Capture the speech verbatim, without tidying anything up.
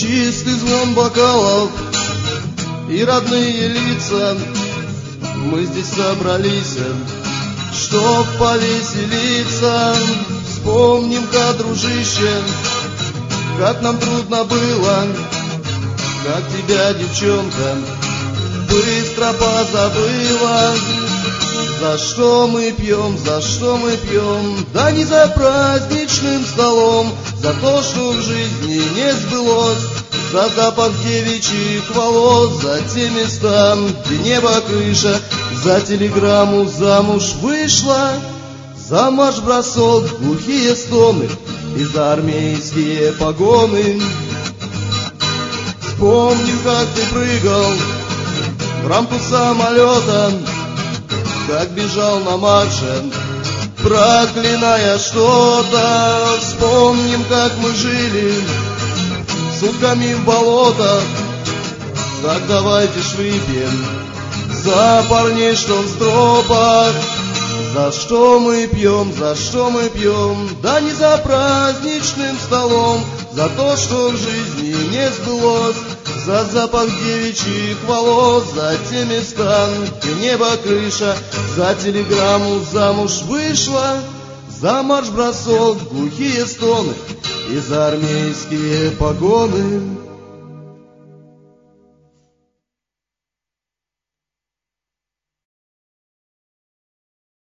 чистый звон бокалов и родные лица. Мы здесь собрались, чтоб повеселиться. Вспомним-ка, дружище, как нам трудно было, как тебя, девчонка, быстро позабыла. За что мы пьем, за что мы пьем? Да не за праздничным столом, за то, что в жизни не сбылось, за запах девичьих волос, за те места, где небо крыша, за телеграмму замуж вышла, за марш-бросок, глухие стоны и за армейские погоны. Вспомним, как ты прыгал в рамку самолета, как бежал на марше, проклиная что-то. Вспомним, как мы жили сутками в болотах. Так давайте ж выпьем за парней, что в стропах. За что мы пьем, за что мы пьем? Да не за праздничным столом, за то, что в жизни не сбылось, за запах девичьих волос, за те места, где небо крыша, за телеграмму замуж вышла, за марш-бросок, глухие стоны и за армейские погоны.